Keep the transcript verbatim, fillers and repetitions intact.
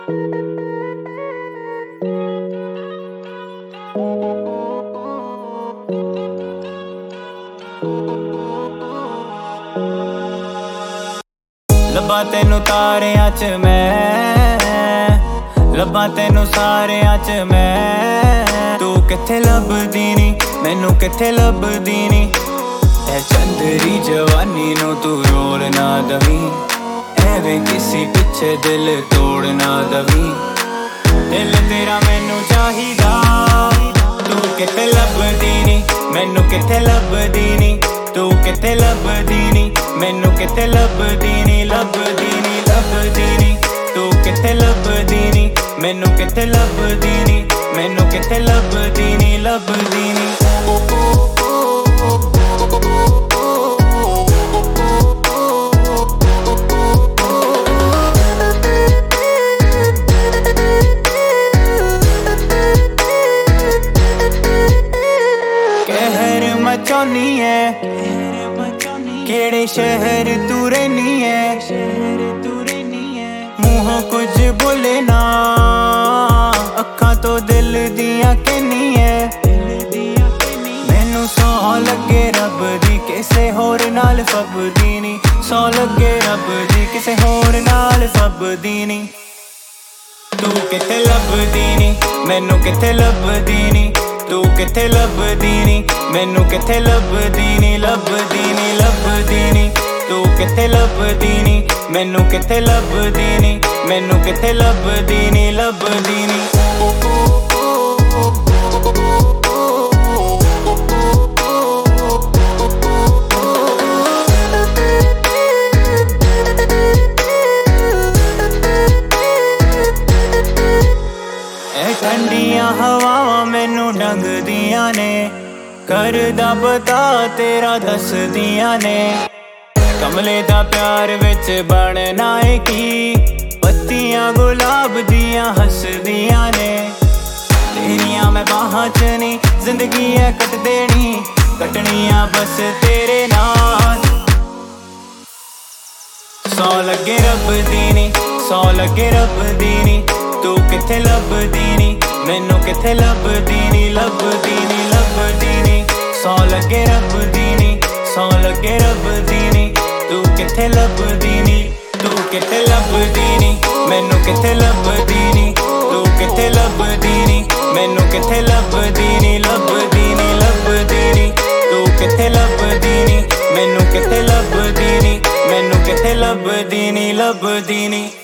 ਲੱਭਾਂ ਤੈਨੂੰ ਤਾਰਿਆਂ ਚ ਮੈਂ, ਲੱਭਾਂ ਤੈਨੂੰ ਸਾਰਿਆਂ ਚ ਮੈਂ। ਤੂੰ ਕਿੱਥੇ ਲੱਭਦੀ ਨੀ, ਮੈਨੂੰ ਕਿੱਥੇ ਲੱਭਦੀ ਨੀ। ਐ ਚੰਦਰੀ ਜਵਾਨੀ ਨੂੰ ਤੂੰ ਰੋਲ ਨਾ ਦਵੀਂ, ਐਵੇਂ ਕਿਸੇ ਪਿੱਛੇ ਦਿਲ ਤੋੜ ਨਾ ਦਵੀਂ। ਦਿਲ ਤੇਰਾ ਮੈਨੂੰ ਚਾਹੀਦਾ, ਤੂੰ ਕਿੱਥੇ ਲੱਭਦੀ ਨੀ, ਮੈਨੂੰ ਕਿੱਥੇ ਲੱਭਦੀ ਨੀ। ਤੂੰ ਕਿੱਥੇ ਲੱਭਦੀ ਨੀ, ਮੈਨੂੰ ਕਿੱਥੇ ਲੱਭਦੀ ਨੀ। ਲੱਭਦੀ ਨੀ, ਲੱਭਦੀ ਨੀ, ਤੂੰ ਕਿੱਥੇ ਲੱਭਦੀ ਨੀ, ਮੈਨੂੰ ਕਿੱਥੇ ਲੱਭਦੀ ਨੀ। ਮੈਨੂੰ ਕਿੱਥੇ ਲੱਭਦੀ ਨੀ, ਲੱਭਦੀ ਨੀ। ਕਹਿਰ ਮਚਾਉਣੀ ਐ, ਕਿਹੜੇ ਸ਼ਹਿਰ ਤੂੰ ਰਹਿਨੀ ਐ। ਮੂੰਹੋਂ ਕੁਝ ਬੋਲੇ ਨਾ, ਅੱਖਾਂ ਤੋਂ ਦਿਲ ਦੀਆਂ ਕਹਿਨੀ ਐ। ਮੈਨੂੰ ਸੌਂ ਲੱਗੇ ਰੱਬ ਦੀ, ਕਿਸੇ ਹੋਰ ਨਾਲ ਫੱਬਦੀ ਨੀ। ਸੌਂ ਲੱਗੇ ਰੱਬ ਦੀ, ਕਿਸੇ ਹੋਰ ਨਾਲ ਫੱਬਦੀ ਨੀ। ਤੂੰ ਕਿੱਥੇ ਲੱਭਦੀ ਨੀ, ਮੈਨੂੰ ਕਿੱਥੇ ਲੱਭਦੀ ਨੀ। ਤੂੰ ਕਿੱਥੇ ਲੱਭਦੀ ਨੀ, ਮੈਨੂੰ ਕਿੱਥੇ ਲੱਭਦੀ ਨੀ। ਲੱਭਦੀ ਨੀ, ਲੱਭਦੀ ਨੀ, ਤੂੰ ਕਿੱਥੇ ਲੱਭਦੀ ਨੀ, ਮੈਨੂੰ ਕਿੱਥੇ ਲੱਭਦੀ ਨੀ। ਮੈਨੂੰ ਕਿੱਥੇ ਲੱਭਦੀ ਨੀ, ਲੱਭਦੀ ਨੀ। ਇਹ ਠੰਡੀਆਂ ਹਵਾਵਾਂ ਮੈਨੂੰ ਡੰਗਦੀਆਂ ਨੇ, ਕਰਦਾ ਪਤਾ ਤੇਰਾ ਦੱਸਦੀਆਂ ਨੇ। ਕਮਲੇ ਦਾ ਪਿਆਰ ਵਿੱਚ ਬਣਨਾ ਏ ਕੀ, ਪੱਤੀਆਂ ਗੁਲਾਬ ਦੀਆਂ ਹੱਸਦੀਆਂ ਨੇ। ਤੇਰੀਆਂ ਮੈਂ ਬਾਹਾਂ ਚ ਨੀ, ਜ਼ਿੰਦਗੀ ਐ ਕੱਟ ਦੇਣੀ, ਕੱਟਣੀਆਂ ਬਸ ਤੇਰੇ ਨਾਲ। ਸੌਂ ਲੱਗੇ ਰੱਬ ਦੀ ਨੀ, ਸੌਂ ਲੱਗੇ ਰੱਬ ਦੀ ਨੀ। ਤੂੰ ਕਿੱਥੇ ਲੱਭਦੀ ਨੀ, ਮੈਨੂੰ ਕਿੱਥੇ ਲੱਭਦੀ ਨੀ। ਲੱਭਦੀ ਨੀ, ਲੱਭਦੀ ਨੀ, ਸੌਂ ਲੱਗੇ ਰੱਬ ਦੀ ਨੀ। ਸੌਂ ਲੱਗੇ ਰੱਬ ਦੀ ਨੀ, ਤੂੰ ਕਿੱਥੇ ਲੱਭਦੀ ਨੀ। ਤੂੰ ਕਿੱਥੇ ਲੱਭਦੀ ਨੀ, ਮੈਨੂੰ ਕਿੱਥੇ ਲੱਭਦੀ ਨੀ। ਤੂੰ ਕਿੱਥੇ ਲੱਭਦੀ ਨੀ, ਮੈਨੂੰ ਕਿੱਥੇ ਲੱਭਦੀ ਨੀ। ਲੱਭਦੀ ਨੀ, ਲੱਭਦੀ ਨੀ, ਤੂੰ ਕਿੱਥੇ ਲੱਭਦੀ ਨੀ, ਮੈਨੂੰ ਕਿੱਥੇ ਲੱਭਦੀ ਨੀ। ਮੈਨੂੰ ਕਿੱਥੇ ਲੱਭਦੀ ਨੀ, ਲੱਭਦੀ ਨੀ।